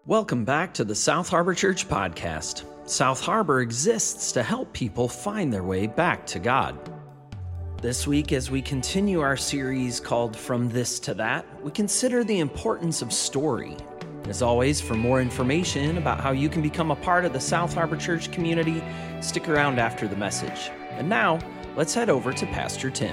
Welcome back to the South Harbor Church podcast. South Harbor exists to help people find their way back to God. This week, as we continue our series called From This to That, we consider the importance of story. As always, for more information about how you can become a part of the South Harbor Church community, stick around after the message. And now, let's head over to Pastor Tim.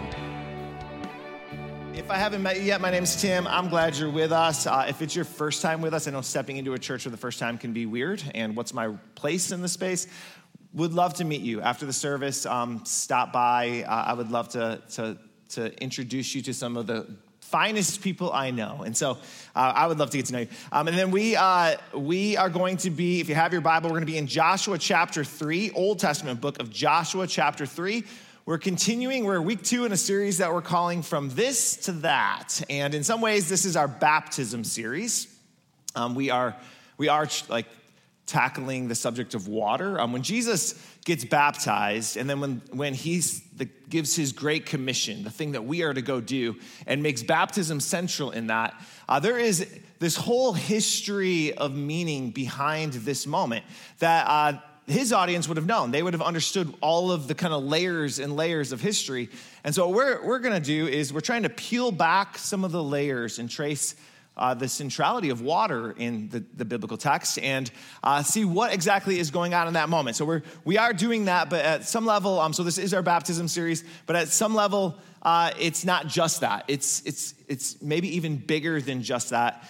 If I haven't met you yet, my name is Tim. I'm glad you're with us. If it's your first time with us, I know stepping into a church for the first time can be weird, and what's my place in the space? Would love to meet you after the service. Stop by. I would love to introduce you to some of the finest people I know, and so I would love to get to know you. And then we are going to be, if you have your Bible, we're going to be in Joshua chapter 3, Old Testament book of Joshua chapter 3. We're continuing, we're week 2 in a series that we're calling From This to That. And in some ways, this is our baptism series. We are like tackling the subject of water. When Jesus gets baptized, and then when he gives his great commission, the thing that we are to go do, and makes baptism central in that, there is this whole history of meaning behind this moment that his audience would have known. They would have understood all of the kind of layers and layers of history. And so what we're going to do is we're trying to peel back some of the layers and trace the centrality of water in the biblical text and see what exactly is going on in that moment. So we are doing that, but at some level, so this is our baptism series, but at some level, it's not just that. It's maybe even bigger than just that.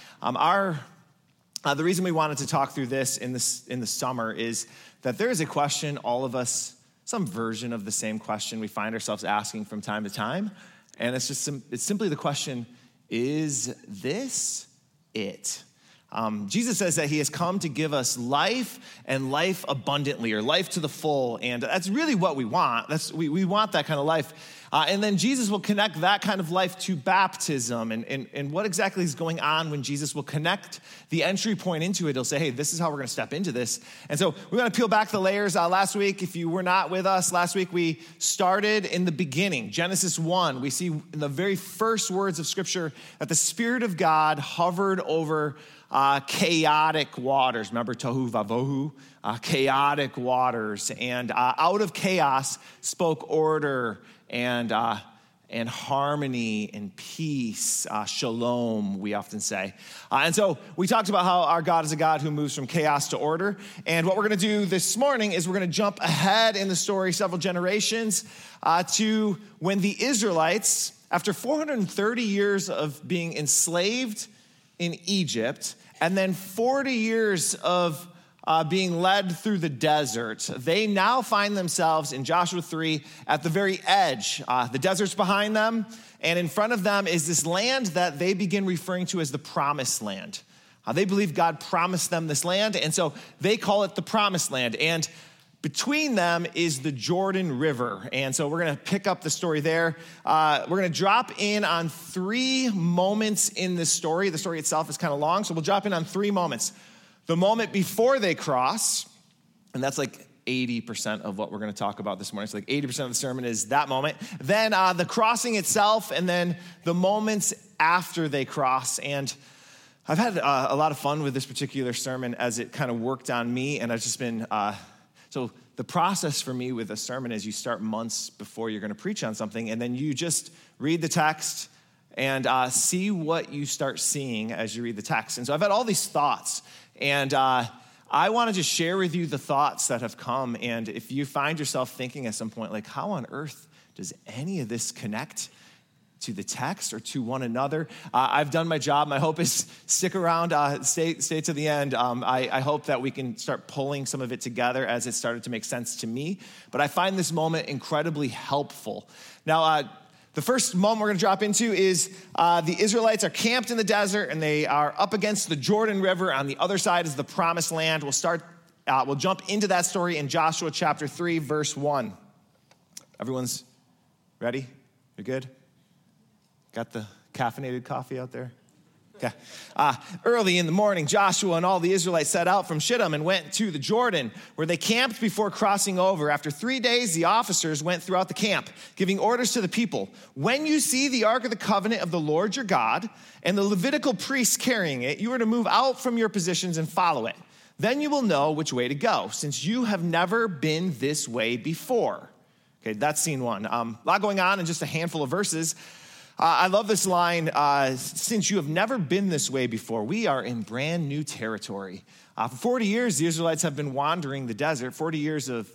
The reason we wanted to talk through this in the summer is that there is a question all of us, some version of the same question we find ourselves asking from time to time, and it's simply the question, is this it? Jesus says that he has come to give us life and life abundantly, or life to the full, and that's really what we want. We want that kind of life. And then Jesus will connect that kind of life to baptism, and what exactly is going on when Jesus will connect the entry point into it. He'll say, hey, this is how we're going to step into this. And so we're going to peel back the layers. Last week, if you were not with us, last week we started in the beginning, Genesis 1. We see in the very first words of Scripture that the Spirit of God hovered over chaotic waters. Remember tohu vavohu? Chaotic waters. And out of chaos spoke order and harmony and peace, shalom, we often say. And so we talked about how our God is a God who moves from chaos to order. And what we're going to do this morning is we're going to jump ahead in the story several generations to when the Israelites, after 430 years of being enslaved in Egypt, and then 40 years of being led through the desert, they now find themselves in Joshua 3 at the very edge. The desert's behind them, and in front of them is this land that they begin referring to as the Promised Land. They believe God promised them this land, and so they call it the Promised Land. And between them is the Jordan River. And so we're going to pick up the story there. We're going to drop in on 3 moments in this story. The story itself is kind of long, so we'll drop in on 3 moments. The moment before they cross, and that's like 80% of what we're going to talk about this morning. So like 80% of the sermon is that moment. Then the crossing itself, and then the moments after they cross. And I've had a lot of fun with this particular sermon as it kind of worked on me, and I've just been... So the process for me with a sermon is you start months before you're going to preach on something, and then you just read the text and see what you start seeing as you read the text. And so I've had all these thoughts, and I want to just share with you the thoughts that have come. And if you find yourself thinking at some point, like, how on earth does any of this connect to the text or to one another? I've done my job. My hope is stick around, stay to the end. I hope that we can start pulling some of it together as it started to make sense to me. But I find this moment incredibly helpful. Now, the first moment we're going to drop into is the Israelites are camped in the desert, and they are up against the Jordan River. On the other side is the Promised Land. We'll jump into that story in Joshua chapter 3, verse 1. Everyone's ready? You're good? Got the caffeinated coffee out there? Okay. Early in the morning, Joshua and all the Israelites set out from Shittim and went to the Jordan, where they camped before crossing over. After 3 days, the officers went throughout the camp, giving orders to the people. When you see the Ark of the Covenant of the Lord your God and the Levitical priests carrying it, you are to move out from your positions and follow it. Then you will know which way to go, since you have never been this way before. Okay, that's scene one. A lot going on in just a handful of verses. I love this line, since you have never been this way before, we are in brand new territory. For 40 years, the Israelites have been wandering the desert, 40 years of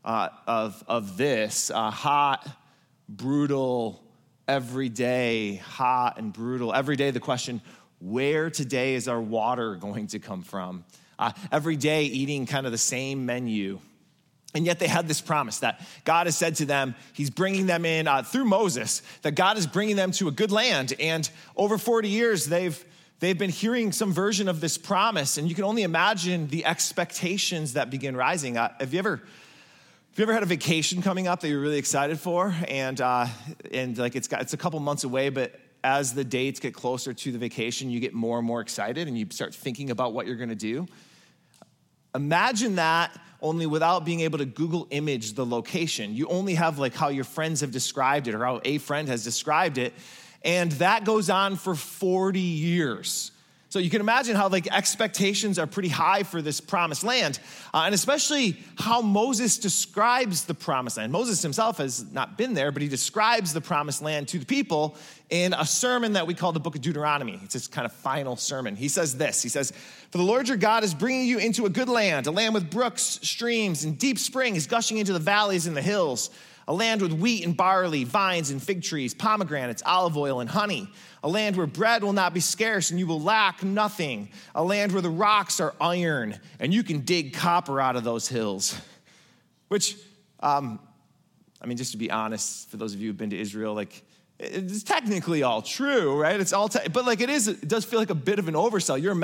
this hot, brutal, every day, hot and brutal. Every day the question, where today is our water going to come from? Every day eating kind of the same menu. And yet they had this promise that God has said to them, he's bringing them in through Moses, that God is bringing them to a good land. And over 40 years, they've been hearing some version of this promise. And you can only imagine the expectations that begin rising. Have you ever had a vacation coming up that you're really excited for? And like it's a couple months away, but as the dates get closer to the vacation, you get more and more excited and you start thinking about what you're going to do. Imagine that, only without being able to Google image the location. You only have like how your friends have described it or how a friend has described it. And that goes on for 40 years. So you can imagine how like expectations are pretty high for this promised land. And especially how Moses describes the promised land. Moses himself has not been there, but he describes the promised land to the people in a sermon that we call the book of Deuteronomy. It's his kind of final sermon. He says this, he says, for the Lord your God is bringing you into a good land, a land with brooks, streams, and deep springs gushing into the valleys and the hills, a land with wheat and barley, vines and fig trees, pomegranates, olive oil, and honey, a land where bread will not be scarce and you will lack nothing, a land where the rocks are iron and you can dig copper out of those hills. Which, just to be honest, for those of you who've been to Israel, like, it's technically all true, right? It's all, but like it does feel like a bit of an oversell. Your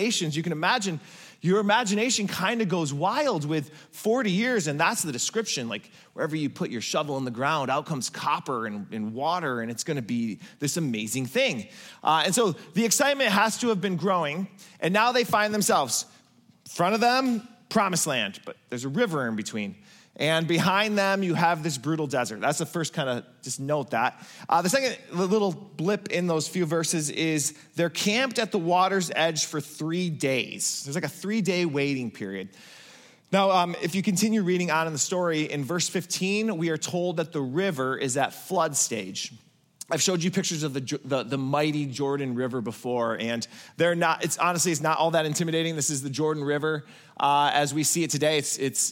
imagination kind of goes wild with 40 years, and that's the description. Like wherever you put your shovel in the ground, out comes copper and water, and it's going to be this amazing thing. And so the excitement has to have been growing, and now they find themselves in front of them, promised land, but there's a river in between. And behind them, you have this brutal desert. That's the first kind of, just note that. The second little blip in those few verses is they're camped at the water's edge for 3 days. There's like a 3-day waiting period. Now, if you continue reading on in the story, in verse 15, we are told that the river is at flood stage. I've showed you pictures of the mighty Jordan River before, and it's not all that intimidating. This is the Jordan River as we see it today. It's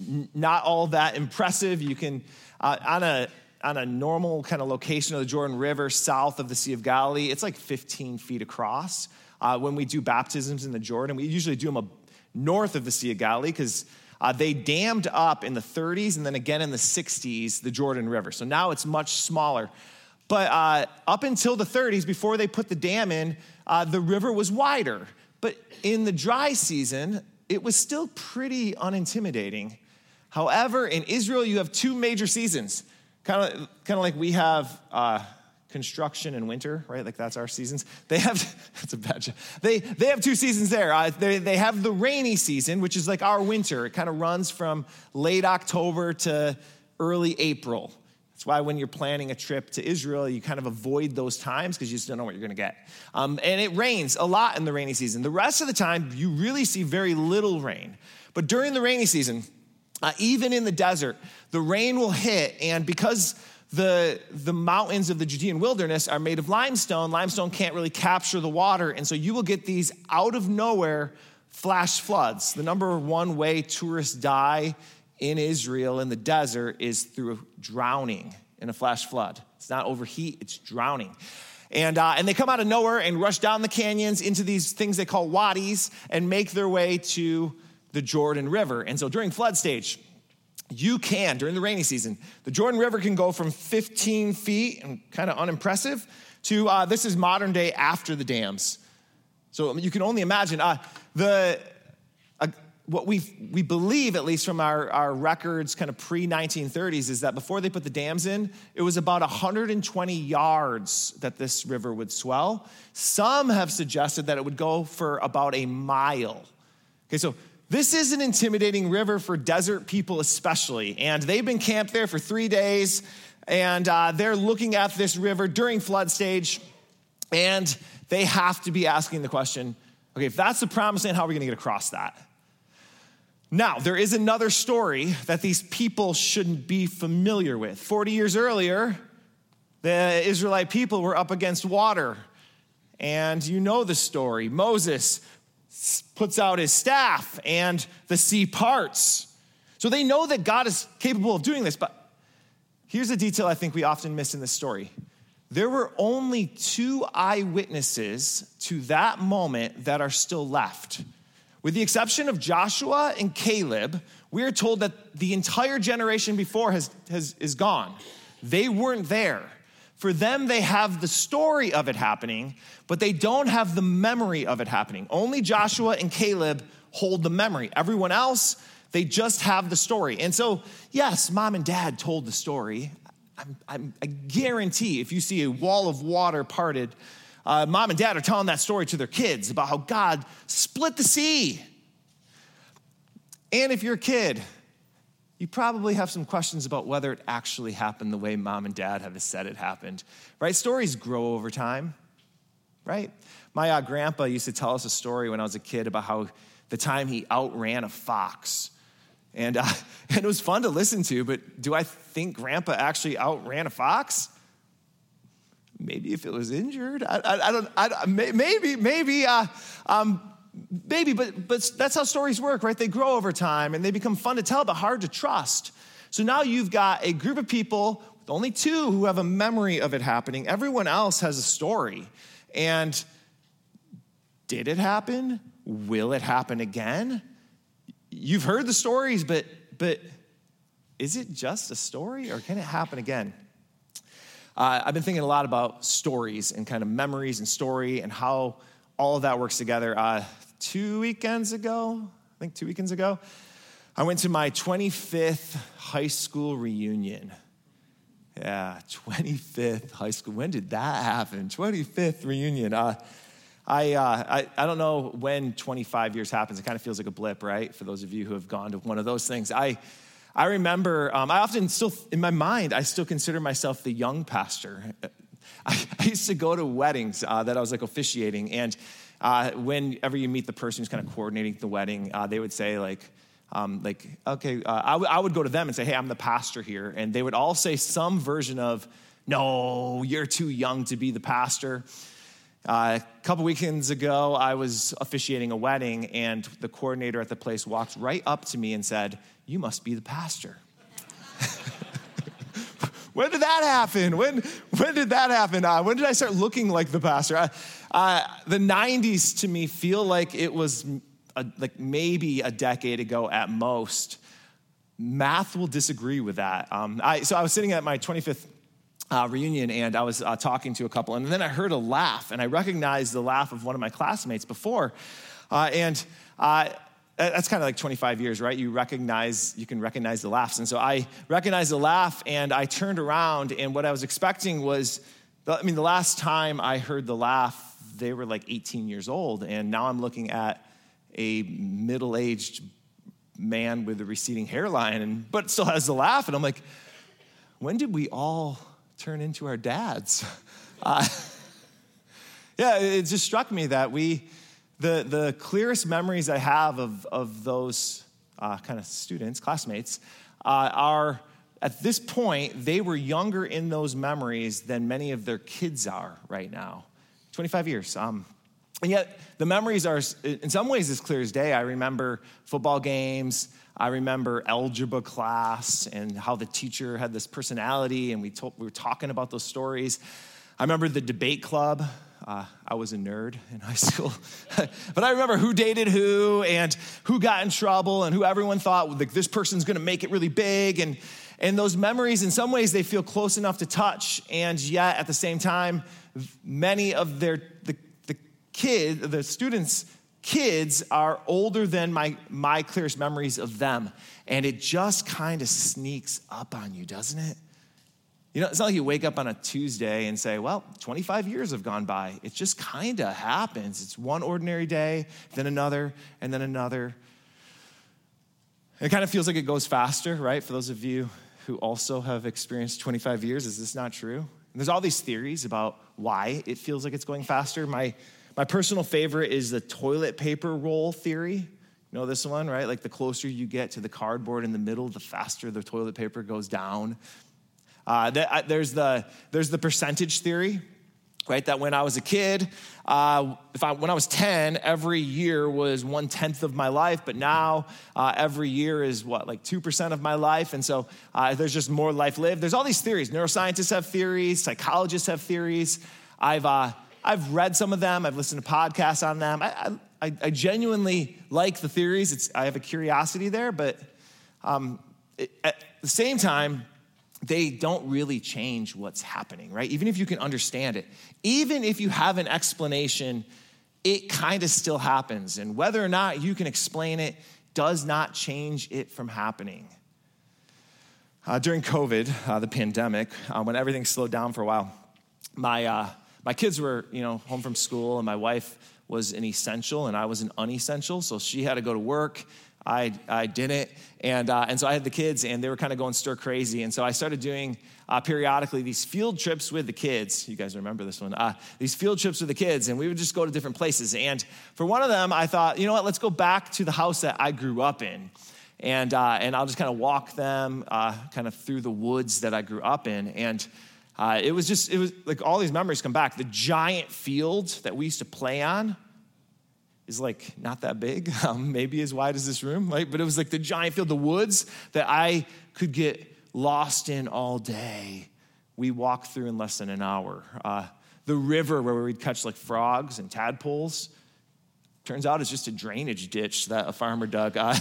not all that impressive. You can, on a normal kind of location of the Jordan River, south of the Sea of Galilee, it's like 15 feet across. When we do baptisms in the Jordan, we usually do them north of the Sea of Galilee because they dammed up in the 30s and then again in the 60s, the Jordan River. So now it's much smaller. But up until the 30s, before they put the dam in, the river was wider. But in the dry season, it was still pretty unintimidating. However, in Israel, you have 2 major seasons, kind of like we have construction and winter, right? Like that's our seasons. They have, that's a bad joke. They have 2 seasons there. They have the rainy season, which is like our winter. It kind of runs from late October to early April. That's why when you're planning a trip to Israel, you kind of avoid those times because you just don't know what you're going to get. And it rains a lot in the rainy season. The rest of the time, you really see very little rain. But during the rainy season, even in the desert, the rain will hit, and because the mountains of the Judean wilderness are made of limestone can't really capture the water, and so you will get these out-of-nowhere flash floods. The number one way tourists die in Israel in the desert is through drowning in a flash flood. It's not overheat, it's drowning. And they come out of nowhere and rush down the canyons into these things they call wadis and make their way to the Jordan River. And so during flood stage, during the rainy season, the Jordan River can go from 15 feet and kind of unimpressive to this is modern day after the dams. So you can only imagine what we believe, at least from our records kind of pre-1930s, is that before they put the dams in, it was about 120 yards that this river would swell. Some have suggested that it would go for about a mile. Okay, so this is an intimidating river for desert people especially, and they've been camped there for 3 days, and they're looking at this river during flood stage, and they have to be asking the question, okay, if that's the promised land, how are we gonna get across that? Now, there is another story that these people shouldn't be familiar with. 40 years earlier, the Israelite people were up against water. And you know the story. Moses puts out his staff and the sea parts. So they know that God is capable of doing this. But here's a detail I think we often miss in this story. There were only 2 eyewitnesses to that moment that are still left. With the exception of Joshua and Caleb, we are told that the entire generation before is gone. They weren't there. For them, they have the story of it happening, but they don't have the memory of it happening. Only Joshua and Caleb hold the memory. Everyone else, they just have the story. And so, yes, mom and dad told the story. I guarantee if you see a wall of water parted, mom and dad are telling that story to their kids about how God split the sea. And if you're a kid, you probably have some questions about whether it actually happened the way mom and dad have said it happened, right? Stories grow over time, right? My grandpa used to tell us a story when I was a kid about how the time he outran a fox. And it was fun to listen to, but do I think grandpa actually outran a fox? Maybe if it was injured, maybe, but that's how stories work, right? They grow over time and they become fun to tell, but hard to trust. So now you've got a group of people, with only 2 who have a memory of it happening. Everyone else has a story. And did it happen? Will it happen again? You've heard the stories, but is it just a story or can it happen again? I've been thinking a lot about stories and kind of memories and story and how all of that works together. 2 weekends ago, I went to my 25th high school reunion. Yeah, 25th high school. When did that happen? 25th reunion. I don't know when 25 years happens. It kind of feels like a blip, right? For those of you who have gone to one of those things. I remember, I often still, in my mind, I still consider myself the young pastor. I used to go to weddings that I was like officiating, and whenever you meet the person who's kind of coordinating the wedding, they would say okay, I would go to them and say, hey, I'm the pastor here. And they would all say some version of, no, you're too young to be the pastor. A couple weekends ago, I was officiating a wedding, and the coordinator at the place walked right up to me and said, you must be the pastor. When did that happen? When did that happen? When did I start looking like the pastor? The 90s to me feel like it was maybe a decade ago at most. Math will disagree with that. So I was sitting at my 25th reunion, and I was talking to a couple, and then I heard a laugh, and I recognized the laugh of one of my classmates before, that's kind of like 25 years, right? You can recognize the laughs. And so I recognized the laugh, and I turned around, and what I was expecting was, the last time I heard the laugh, they were like 18 years old, and now I'm looking at a middle-aged man with a receding hairline, but still has the laugh, and I'm like, when did we all turn into our dads? It just struck me that the clearest memories I have of those kind of students, classmates, are at this point, they were younger in those memories than many of their kids are right now. 25 years. And yet the memories are in some ways as clear as day. I remember football games. I remember algebra class and how the teacher had this personality, and we were talking about those stories. I remember the debate club. I was a nerd in high school. But I remember who dated who and who got in trouble and who everyone thought, like, this person's going to make it really big. And those memories, in some ways, they feel close enough to touch. And yet, at the same time, many of the students, kids are older than my clearest memories of them. And it just kind of sneaks up on you, doesn't it? You know, it's not like you wake up on a Tuesday and say, well, 25 years have gone by. It just kind of happens. It's one ordinary day, then another, and then another. It kind of feels like it goes faster, right? For those of you who also have experienced 25 years, is this not true? And there's all these theories about why it feels like it's going faster. My personal favorite is the toilet paper roll theory. You know this one, right? Like the closer you get to the cardboard in the middle, the faster the toilet paper goes down. There's the percentage theory, right? That when I was a kid, when I was 10, every year was 1/10 of my life, but now every year is like 2% of my life, and so there's just more life lived. There's all these theories. Neuroscientists have theories. Psychologists have theories. I've read some of them. I've listened to podcasts on them. I genuinely like the theories. I have a curiosity there, but at the same time, they don't really change what's happening, right? Even if you can understand it, even if you have an explanation, it kind of still happens. And whether or not you can explain it does not change it from happening. During COVID, the pandemic, when everything slowed down for a while, my kids were, home from school, and my wife was an essential and I was an unessential. So she had to go to work. I didn't. And so I had the kids, and they were kind of going stir crazy. And so I started doing periodically these field trips with the kids. You guys remember this one. These field trips with the kids, and we would just go to different places. And for one of them, I thought, you know what, let's go back to the house that I grew up in. And I'll just kind of walk them kind of through the woods that I grew up in. And it was like all these memories come back. The giant field that we used to play on is like not that big, maybe as wide as this room, right? But it was like the giant field, the woods that I could get lost in all day. We walked through in less than an hour. The river where we'd catch like frogs and tadpoles, turns out it's just a drainage ditch that a farmer dug. And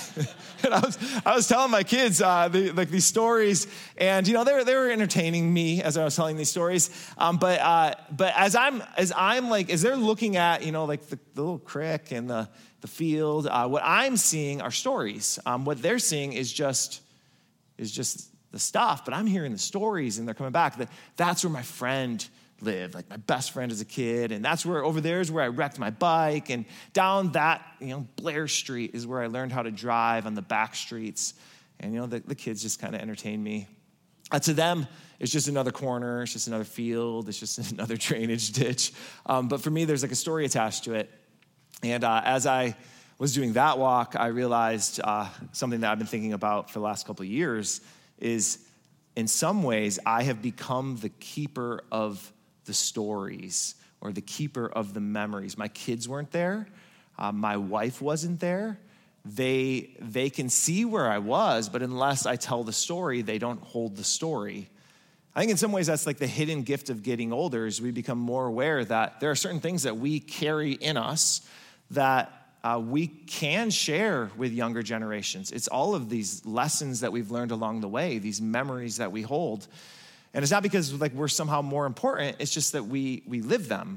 I was telling my kids these stories, and they were entertaining me as I was telling these stories. But as they're looking at the little creek and the field, what I'm seeing are stories. What they're seeing is just the stuff, but I'm hearing the stories, and they're coming back. That's where my friend lived, like my best friend as a kid, and that's where over there is where I wrecked my bike, and down that Blair Street is where I learned how to drive on the back streets, and the kids just kind of entertain me. To them, it's just another corner, it's just another field, it's just another drainage ditch, but for me, there's like a story attached to it. And as I was doing that walk, I realized something that I've been thinking about for the last couple of years is, in some ways, I have become the keeper of the stories, or the keeper of the memories. My kids weren't there. My wife wasn't there. They can see where I was, but unless I tell the story, they don't hold the story. I think in some ways that's like the hidden gift of getting older, is we become more aware that there are certain things that we carry in us that we can share with younger generations. It's all of these lessons that we've learned along the way, these memories that we hold. And it's not because we're somehow more important, it's just that we live them.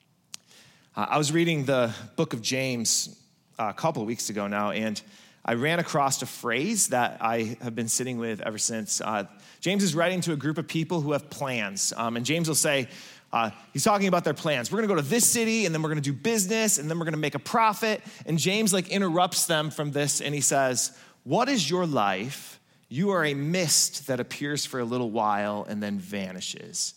I was reading the book of James a couple of weeks ago now, and I ran across a phrase that I have been sitting with ever since. James is writing to a group of people who have plans, and James will say, he's talking about their plans. We're going to go to this city, and then we're going to do business, and then we're going to make a profit. And James interrupts them from this, and he says, "What is your life? You are a mist that appears for a little while and then vanishes."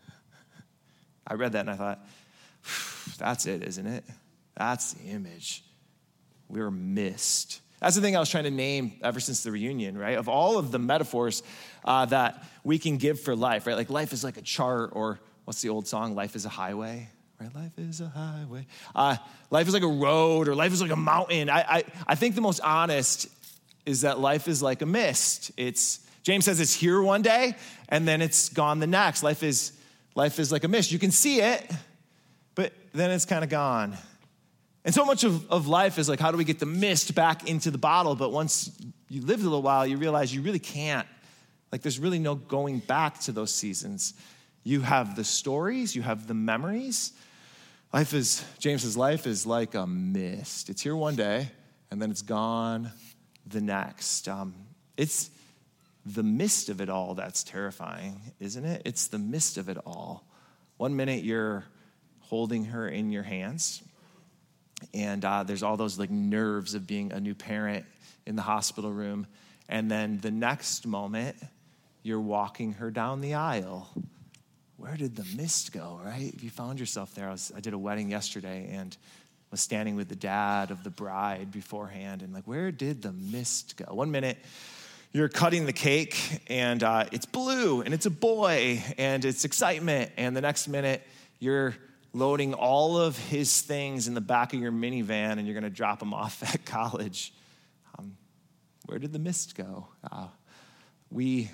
I read that and I thought, that's it, isn't it? That's the image. We're a mist. That's the thing I was trying to name ever since the reunion, right? Of all of the metaphors that we can give for life, right? Like life is like a chart, or what's the old song? Life is a highway, right? Life is a highway. Life is like a road, or life is like a mountain. I think the most honest is that life is like a mist. James says it's here one day, and then it's gone the next. Life is like a mist. You can see it, but then it's kind of gone. And so much of life is like, how do we get the mist back into the bottle? But once you lived a little while, you realize you really can't. Like, there's really no going back to those seasons. You have the stories, you have the memories, James's life is like a mist. It's here one day, and then it's gone the next. It's the mist of it all that's terrifying, isn't it? It's the mist of it all. One minute you're holding her in your hands, and there's all those like nerves of being a new parent in the hospital room, and then the next moment you're walking her down the aisle. Where did the mist go, right? If you found yourself there, I did a wedding yesterday and was standing with the dad of the bride beforehand, and like, where did the mist go? One minute, you're cutting the cake, and it's blue, and it's a boy, and it's excitement, and the next minute, you're loading all of his things in the back of your minivan, and you're going to drop him off at college. Where did the mist go? We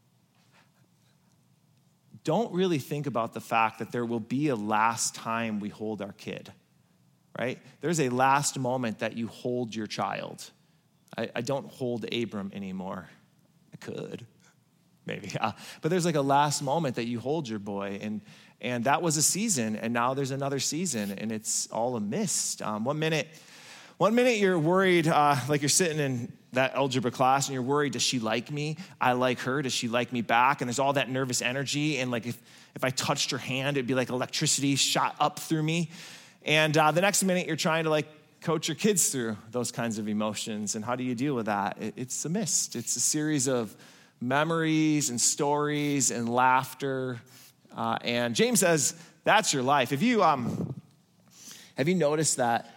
don't really think about the fact that there will be a last time we hold our kid, right? There's a last moment that you hold your child. I don't hold Abram anymore. I could, maybe. But there's like a last moment that you hold your boy, and that was a season, and now there's another season, and it's all a mist. One minute you're worried, like you're sitting in that algebra class, and you're worried, does she like me? I like her. Does she like me back? And there's all that nervous energy, and like if I touched her hand, it'd be like electricity shot up through me. And the next minute, you're trying to like coach your kids through those kinds of emotions. And how do you deal with that? It's a mist. It's a series of memories and stories and laughter. And James says, that's your life. Have you noticed that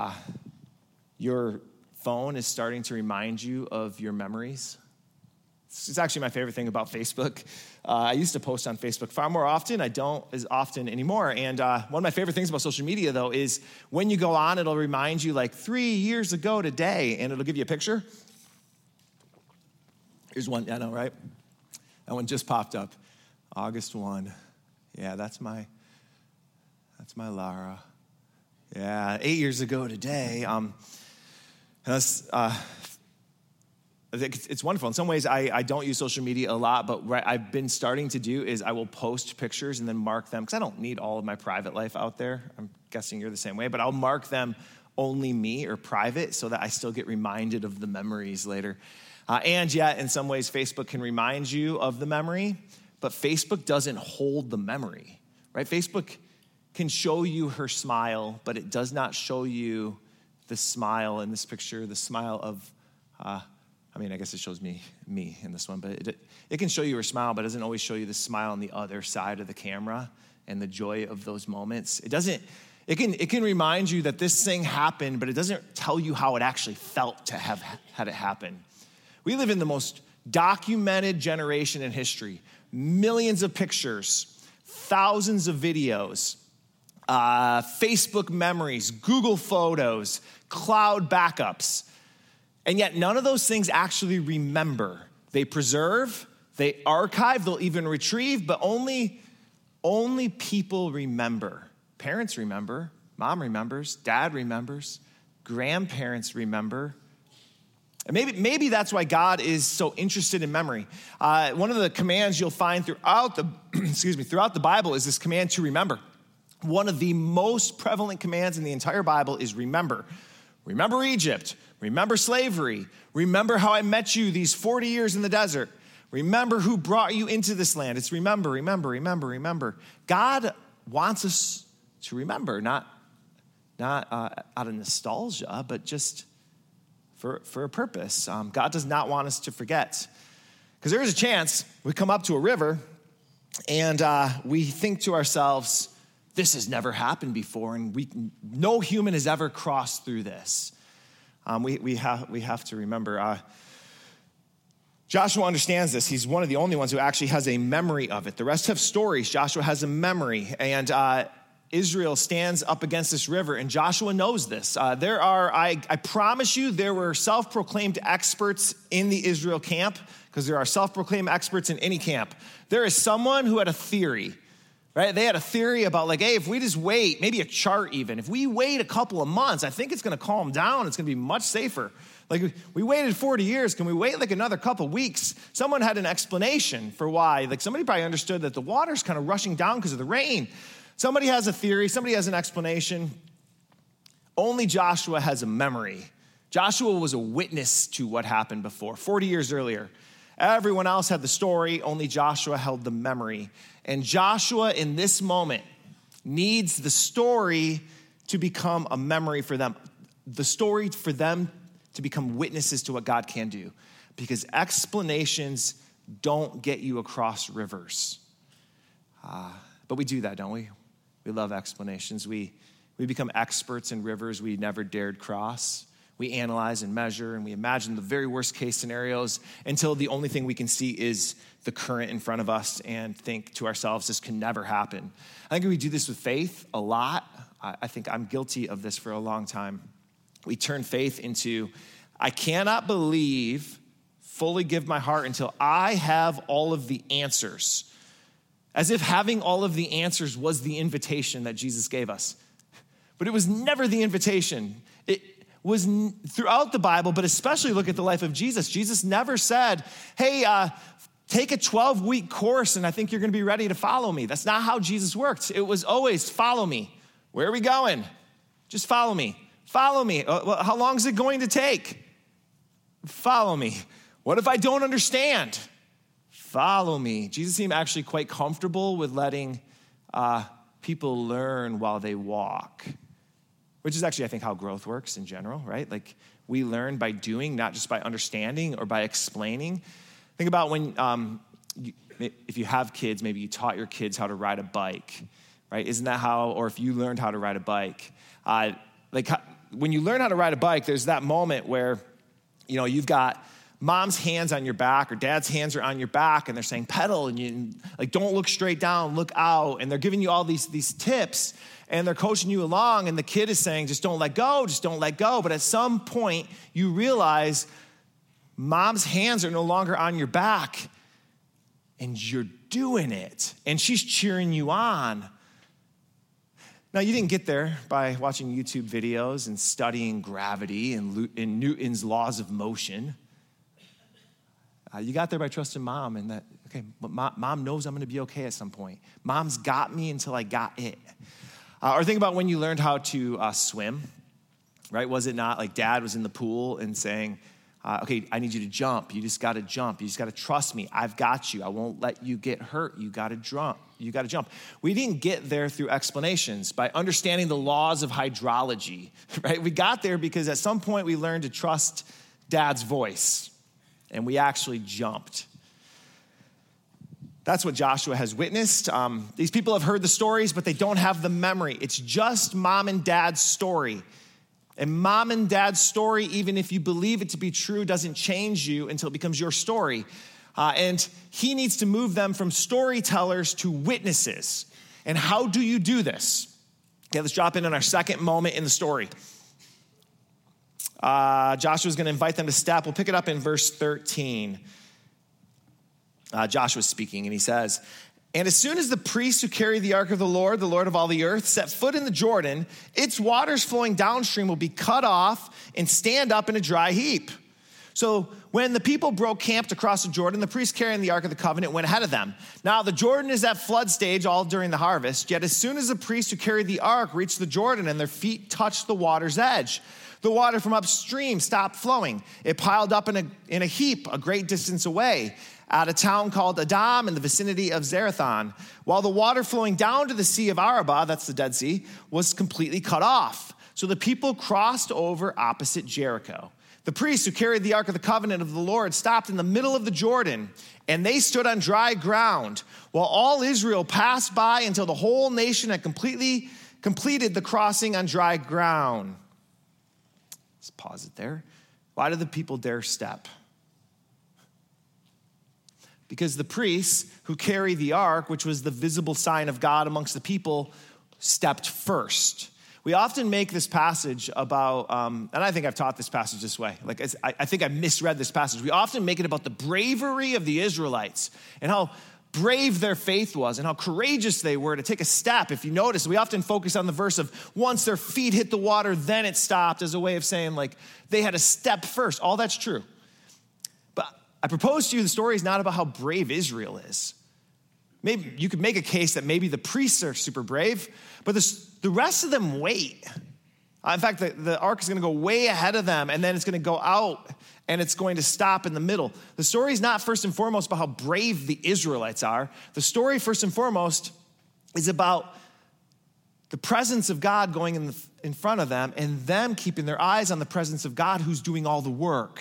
your phone is starting to remind you of your memories? It's actually my favorite thing about Facebook. I used to post on Facebook far more often. I don't as often anymore. And one of my favorite things about social media, though, is when you go on, it'll remind you like 3 years ago today, and it'll give you a picture. Here's one. I know, right? That one just popped up. August 1. Yeah, that's my Lara. Yeah, 8 years ago today. It's wonderful. In some ways, I don't use social media a lot, but what I've been starting to do is I will post pictures and then mark them, because I don't need all of my private life out there. I'm guessing you're the same way, but I'll mark them only me or private so that I still get reminded of the memories later. And yet, in some ways, Facebook can remind you of the memory, but Facebook doesn't hold the memory, right? Facebook can show you her smile, but it does not show you the smile in this picture, the smile of, I guess it shows me in this one, but it can show you her smile, but it doesn't always show you the smile on the other side of the camera and the joy of those moments. It can remind you that this thing happened, but it doesn't tell you how it actually felt to have had it happen. We live in the most documented generation in history. Millions of pictures, thousands of videos, Facebook memories, Google Photos, cloud backups. And yet none of those things actually remember. They preserve, they archive, they'll even retrieve, but only people remember. Parents remember, mom remembers, dad remembers, grandparents remember. And maybe that's why God is so interested in memory. One of the commands you'll find throughout the Bible is this command to remember. One of the most prevalent commands in the entire Bible is remember. Remember Egypt. Remember slavery. Remember how I met you these 40 years in the desert. Remember who brought you into this land. It's remember, remember, remember, remember. God wants us to remember, not out of nostalgia, but just for a purpose. God does not want us to forget. Because there is a chance we come up to a river and we think to ourselves, this has never happened before, and no human has ever crossed through this. We have to remember. Joshua understands this. He's one of the only ones who actually has a memory of it. The rest have stories. Joshua has a memory. And Israel stands up against this river, and Joshua knows this. I promise you, there were self-proclaimed experts in the Israel camp, because there are self-proclaimed experts in any camp. There is someone who had a theory. Right? They had a theory about like, hey, if we just wait, maybe a chart even, if we wait a couple of months, I think it's going to calm down. It's going to be much safer. Like we waited 40 years. Can we wait like another couple of weeks? Someone had an explanation for why. Like somebody probably understood that the water's kind of rushing down because of the rain. Somebody has a theory, somebody has an explanation. Only Joshua has a memory. Joshua was a witness to what happened before, 40 years earlier. Everyone else had the story, only Joshua held the memory. And Joshua, in this moment, needs the story to become a memory for them. The story for them to become witnesses to what God can do. Because explanations don't get you across rivers. But we do that, don't we? We love explanations. We become experts in rivers we never dared cross. We analyze and measure, and we imagine the very worst case scenarios until the only thing we can see is the current in front of us and think to ourselves, this can never happen. I think we do this with faith a lot. I think I'm guilty of this for a long time. We turn faith into, I cannot believe, fully give my heart until I have all of the answers. As if having all of the answers was the invitation that Jesus gave us. But it was never the invitation. It was throughout the Bible, but especially look at the life of Jesus. Jesus never said, hey, take a 12-week course and I think you're going to be ready to follow me. That's not how Jesus worked. It was always, follow me. Where are we going? Just follow me. Follow me. Well, how long is it going to take? Follow me. What if I don't understand? Follow me. Jesus seemed actually quite comfortable with letting people learn while they walk, which is actually, I think, how growth works in general, right? Like we learn by doing, not just by understanding or by explaining. Think about when, if you have kids, maybe you taught your kids how to ride a bike, right? Isn't that how, or if you learned how to ride a bike, when you learn how to ride a bike, there's that moment where, you've got mom's hands on your back or dad's hands are on your back and they're saying pedal and you don't look straight down, look out. And they're giving you all these tips and they're coaching you along and the kid is saying, just don't let go, just don't let go. But at some point you realize mom's hands are no longer on your back and you're doing it and she's cheering you on. Now, you didn't get there by watching YouTube videos and studying gravity and Newton's laws of motion. You got there by trusting mom and that, okay, but mom knows I'm going to be okay at some point. Mom's got me until I got it. Or think about when you learned how to swim, right? Was it not like dad was in the pool and saying, okay, I need you to jump. You just got to jump. You just got to trust me. I've got you. I won't let you get hurt. You got to jump. You got to jump. We didn't get there through explanations, by understanding the laws of hydrology, right? We got there because at some point we learned to trust dad's voice. And we actually jumped. That's what Joshua has witnessed. These people have heard the stories, but they don't have the memory. It's just mom and dad's story. And mom and dad's story, even if you believe it to be true, doesn't change you until it becomes your story. And he needs to move them from storytellers to witnesses. And how do you do this? Okay, let's drop in on our second moment in the story. Joshua's going to invite them to step. We'll pick it up in verse 13. Joshua's speaking, and he says, and as soon as the priests who carry the ark of the Lord of all the earth, set foot in the Jordan, its waters flowing downstream will be cut off and stand up in a dry heap. So when the people broke camp to cross the Jordan, the priests carrying the ark of the covenant went ahead of them. Now the Jordan is at flood stage all during the harvest, yet as soon as the priests who carried the ark reached the Jordan and their feet touched the water's edge, the water from upstream stopped flowing. It piled up in a heap a great distance away at a town called Adam in the vicinity of Zarethan, while the water flowing down to the Sea of Arabah, that's the Dead Sea, was completely cut off. So the people crossed over opposite Jericho. The priests who carried the Ark of the Covenant of the Lord stopped in the middle of the Jordan, and they stood on dry ground, while all Israel passed by until the whole nation had completed the crossing on dry ground. Let's pause it there. Why did the people dare step? Because the priests who carry the ark, which was the visible sign of God amongst the people, stepped first. We often make this passage about, and I think I've taught this passage this way. I think I misread this passage. We often make it about the bravery of the Israelites and how brave their faith was and how courageous they were to take a step. If you notice, we often focus on the verse of once their feet hit the water, then it stopped, as a way of saying they had to step first. All that's true. But I propose to you the story is not about how brave Israel is. Maybe you could make a case that maybe the priests are super brave, but the rest of them wait. In fact, the ark is going to go way ahead of them, and then it's going to go out, and it's going to stop in the middle. The story is not first and foremost about how brave the Israelites are. The story, first and foremost, is about the presence of God going in front of them and them keeping their eyes on the presence of God who's doing all the work.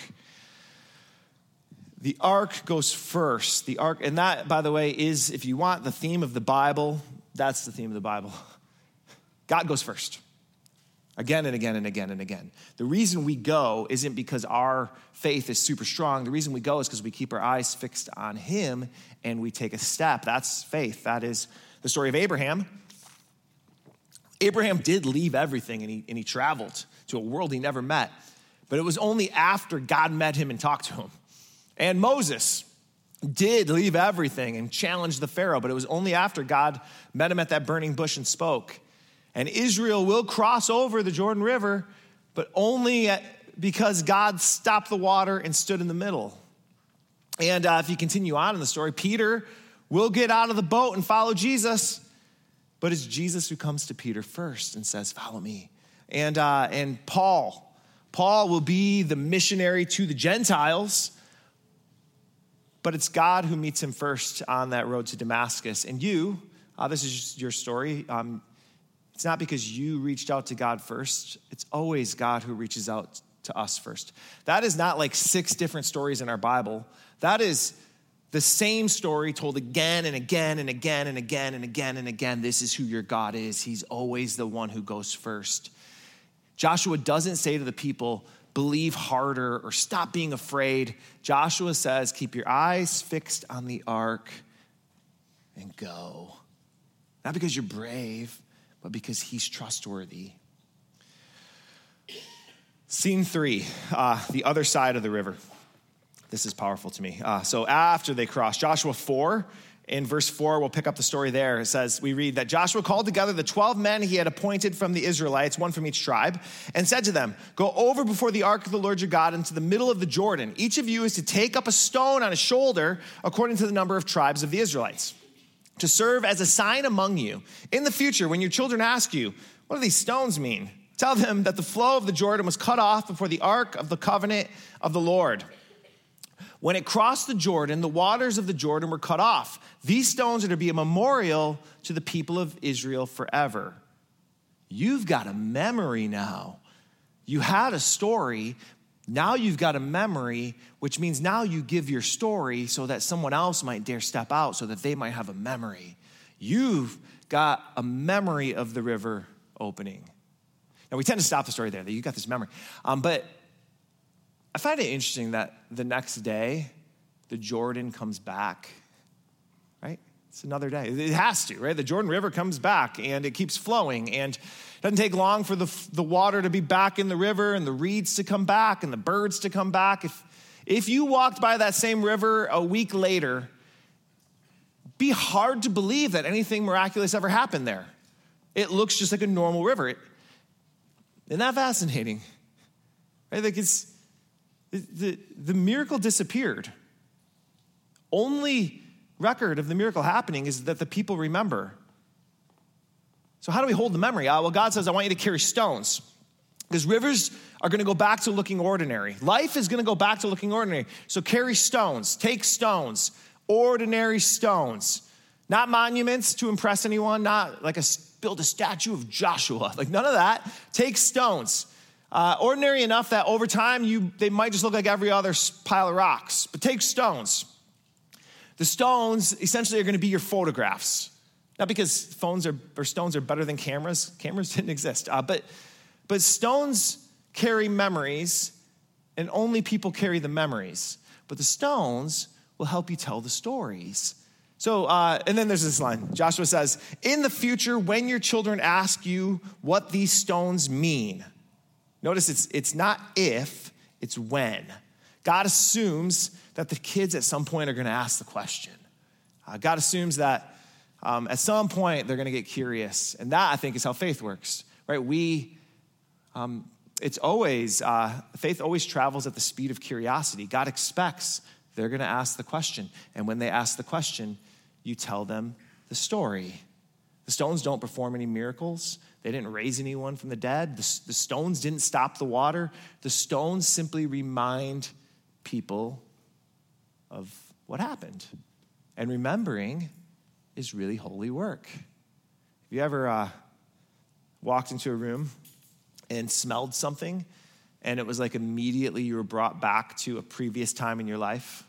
The ark goes first. The ark, and that, by the way, is, if you want the theme of the Bible, that's the theme of the Bible. God goes first. Again and again and again and again. The reason we go isn't because our faith is super strong. The reason we go is because we keep our eyes fixed on him and we take a step. That's faith. That is the story of Abraham. Abraham did leave everything and he traveled to a world he never met. But it was only after God met him and talked to him. And Moses did leave everything and challenged the Pharaoh, but it was only after God met him at that burning bush and spoke. And Israel will cross over the Jordan River, but only because God stopped the water and stood in the middle. And if you continue on in the story, Peter will get out of the boat and follow Jesus, but it's Jesus who comes to Peter first and says, follow me. And Paul will be the missionary to the Gentiles, but it's God who meets him first on that road to Damascus. And you, this is just your story. It's not because you reached out to God first. It's always God who reaches out to us first. That is not like 6 different stories in our Bible. That is the same story told again and again and again and again and again and again. This is who your God is. He's always the one who goes first. Joshua doesn't say to the people, believe harder or stop being afraid. Joshua says, keep your eyes fixed on the ark and go. Not because you're brave, but because he's trustworthy. Scene 3, the other side of the river. This is powerful to me. So after they cross, Joshua 4, in verse 4, we'll pick up the story there. It says, we read that Joshua called together the 12 men he had appointed from the Israelites, one from each tribe, and said to them, go over before the ark of the Lord your God into the middle of the Jordan. Each of you is to take up a stone on his shoulder according to the number of tribes of the Israelites, to serve as a sign among you. In the future, when your children ask you, what do these stones mean? Tell them that the flow of the Jordan was cut off before the ark of the covenant of the Lord. When it crossed the Jordan, the waters of the Jordan were cut off. These stones are to be a memorial to the people of Israel forever. You've got a memory now. You had a story. Now you've got a memory, which means now you give your story so that someone else might dare step out so that they might have a memory. You've got a memory of the river opening. Now, we tend to stop the story there, that you got this memory. But I find it interesting that the next day, the Jordan comes back, right? It's another day. It has to, right? The Jordan River comes back, and it keeps flowing, and it doesn't take long for the water to be back in the river and the reeds to come back and the birds to come back. If you walked by that same river a week later, it'd be hard to believe that anything miraculous ever happened there. It looks just like a normal river. Isn't that fascinating? Right? Like the miracle disappeared. Only record of the miracle happening is that the people remember. So how do we hold the memory? Well, God says, I want you to carry stones. Because rivers are going to go back to looking ordinary. Life is going to go back to looking ordinary. So carry stones. Take stones. Ordinary stones. Not monuments to impress anyone. Not like build a statue of Joshua. Like none of that. Take stones. Ordinary enough that over time they might just look like every other pile of rocks. But take stones. The stones essentially are going to be your photographs. Not because stones are better than cameras. Cameras didn't exist. But stones carry memories, and only people carry the memories. But the stones will help you tell the stories. So, and then there's this line. Joshua says, in the future, when your children ask you what these stones mean. Notice it's not if, it's when. God assumes that the kids at some point are going to ask the question. God assumes that at some point they're going to get curious. And that, I think, is how faith works, right? It's always, faith always travels at the speed of curiosity. God expects they're going to ask the question. And when they ask the question, you tell them the story. The stones don't perform any miracles. They didn't raise anyone from the dead. The stones didn't stop the water. The stones simply remind people of what happened. And remembering is really holy work. Have you ever walked into a room and smelled something, and it was like immediately you were brought back to a previous time in your life?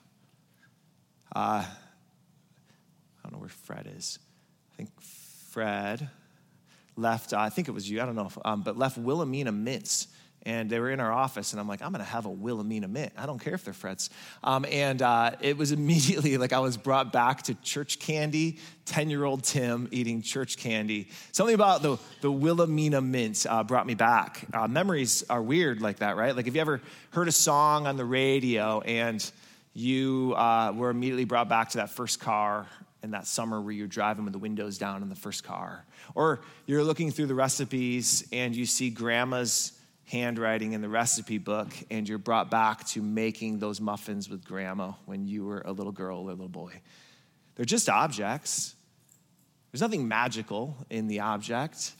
I don't know where Fred is. I think Fred left, I think it was you, I don't know, but left Wilhelmina mints. And they were in our office, and I'm like, I'm going to have a Wilhelmina mint. I don't care if they're Fred's. It was immediately like I was brought back to church candy, 10-year-old Tim eating church candy. Something about the Wilhelmina mints brought me back. Memories are weird like that, right? Like, have you ever heard a song on the radio and you were immediately brought back to that first car in that summer where you're driving with the windows down in the first car? Or you're looking through the recipes and you see grandma's handwriting in the recipe book, and you're brought back to making those muffins with grandma when you were a little girl or a little boy. They're just objects. There's nothing magical in the object.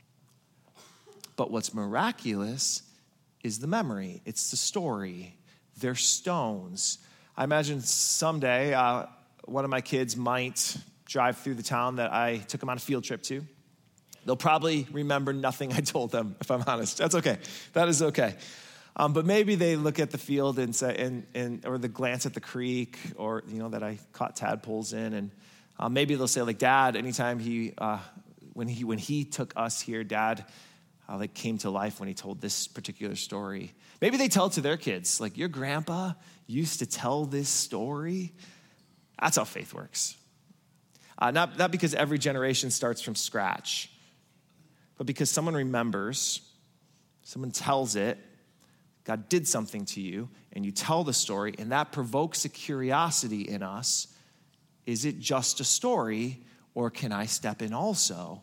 But what's miraculous is the memory. It's the story. They're stones. I imagine someday one of my kids might drive through the town that I took them on a field trip to. They'll probably remember nothing I told them, if I'm honest. That's okay. That is okay. But maybe they look at the field and say, or the glance at the creek, or that I caught tadpoles in, and maybe they'll say, like, Dad, anytime when he took us here, Dad came to life when he told this particular story. Maybe they tell it to their kids, like, your grandpa used to tell this story. That's how faith works. Not because every generation starts from scratch, but because someone remembers, someone tells it, God did something to you, and you tell the story, and that provokes a curiosity in us. Is it just a story, or can I step in also?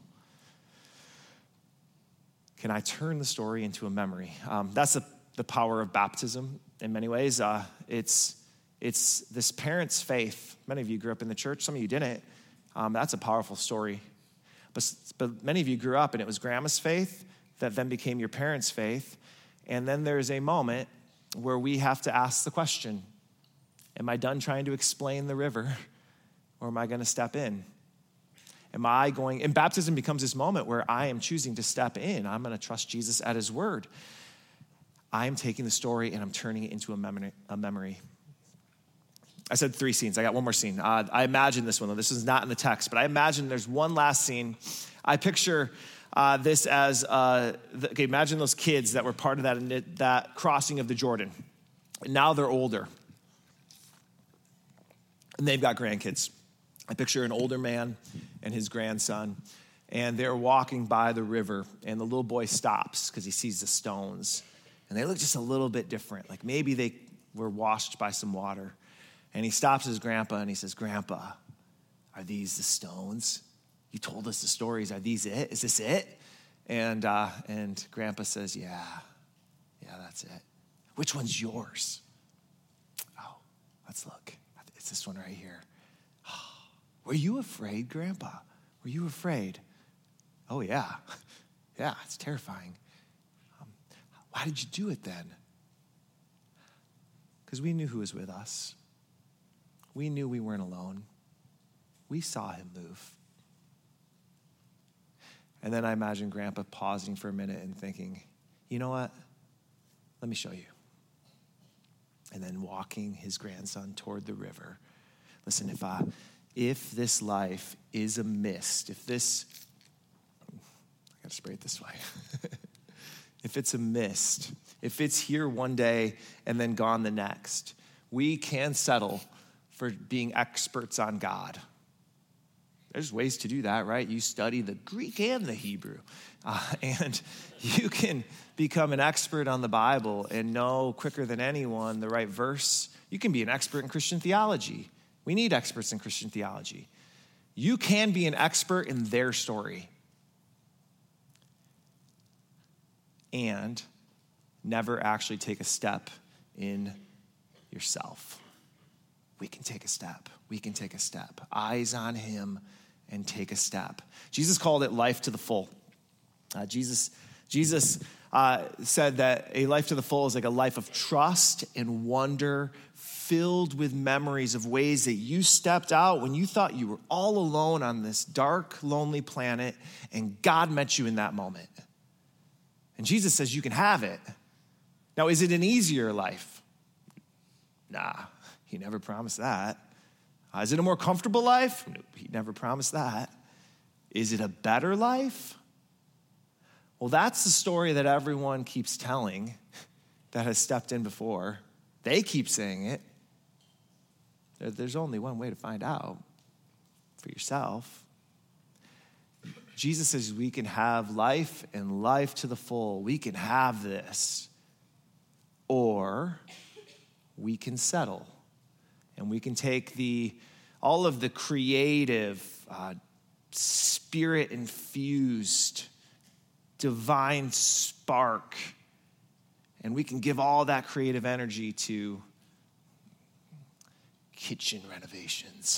Can I turn the story into a memory? That's the power of baptism in many ways. It's this parent's faith. Many of you grew up in the church. Some of you didn't. That's a powerful story. But many of you grew up, and it was grandma's faith that then became your parents' faith. And then there's a moment where we have to ask the question, am I done trying to explain the river, or am I going to step in? And baptism becomes this moment where I am choosing to step in. I'm going to trust Jesus at his word. I'm taking the story and I'm turning it into a memory. I said 3 scenes. I got one more scene. I imagine this one, though. This is not in the text, but I imagine there's one last scene. I picture this as, imagine those kids that were part of that crossing of the Jordan. And now they're older. And they've got grandkids. I picture an older man and his grandson, and they're walking by the river, and the little boy stops because he sees the stones. And they look just a little bit different. Like maybe they were washed by some water. And he stops his grandpa and he says, Grandpa, are these the stones? You told us the stories. Are these it? Is this it? And Grandpa says, yeah, that's it. Which one's yours? Oh, let's look. It's this one right here. Were you afraid, Grandpa? Were you afraid? Oh, yeah. Yeah, it's terrifying. Why did you do it then? Because we knew who was with us. We knew we weren't alone. We saw him move. And then I imagine Grandpa pausing for a minute and thinking, you know what? Let me show you. And then walking his grandson toward the river. Listen, if this life is a mist, I got to spray it this way. If it's a mist, if it's here one day and then gone the next, we can settle for being experts on God. There's ways to do that, right? You study the Greek and the Hebrew, and you can become an expert on the Bible and know quicker than anyone the right verse. You can be an expert in Christian theology. We need experts in Christian theology. You can be an expert in their story and never actually take a step in yourself. we can take a step. We can take a step. Eyes on him and take a step. Jesus called it life to the full. Jesus said that a life to the full is like a life of trust and wonder, filled with memories of ways that you stepped out when you thought you were all alone on this dark, lonely planet, and God met you in that moment. And Jesus says you can have it. Now, is it an easier life? Nah, he never promised that. Is it a more comfortable life? No, he never promised that. Is it a better life? Well, that's the story that everyone keeps telling that has stepped in before. They keep saying it. There's only one way to find out for yourself. Jesus says we can have life and life to the full. We can have this. Or we can settle. And we can take all of the creative, spirit-infused, divine spark, and we can give all that creative energy to kitchen renovations.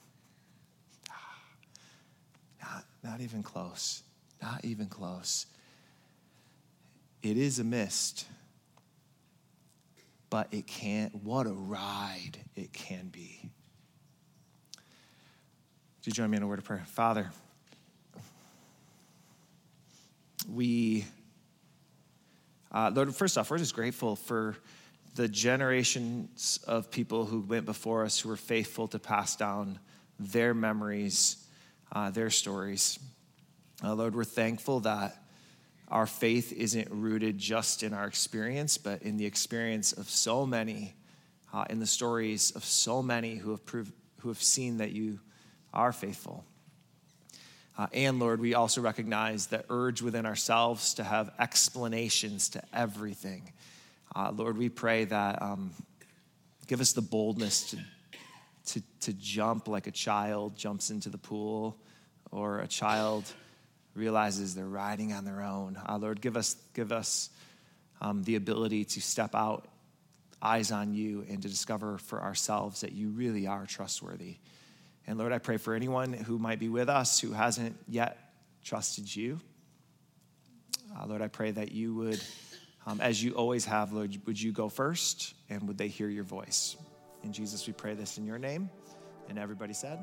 Not even close. Not even close. It is a mist, but what a ride it can be. Would you join me in a word of prayer? Father, Lord, first off, we're just grateful for the generations of people who went before us who were faithful to pass down their memories, their stories. Lord, we're thankful that our faith isn't rooted just in our experience, but in the experience of so many, in the stories of so many who have seen that you are faithful. And Lord, we also recognize the urge within ourselves to have explanations to everything. Lord, we pray that give us the boldness to jump like a child jumps into the pool, or a child realizes they're riding on their own. Lord, give us the ability to step out, eyes on you, and to discover for ourselves that you really are trustworthy. And Lord, I pray for anyone who might be with us who hasn't yet trusted you. Lord, I pray that you would, as you always have, Lord, would you go first, and would they hear your voice? In Jesus, we pray this in your name. And everybody said?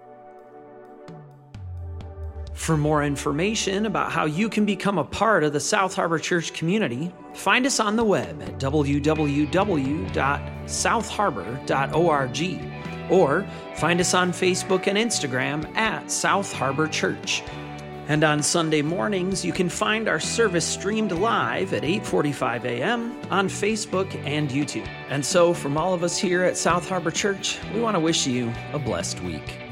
For more information about how you can become a part of the South Harbor Church community, find us on the web at www.southharbor.org, or find us on Facebook and Instagram at South Harbor Church. And on Sunday mornings, you can find our service streamed live at 8:45 a.m. on Facebook and YouTube. And so from all of us here at South Harbor Church, we want to wish you a blessed week.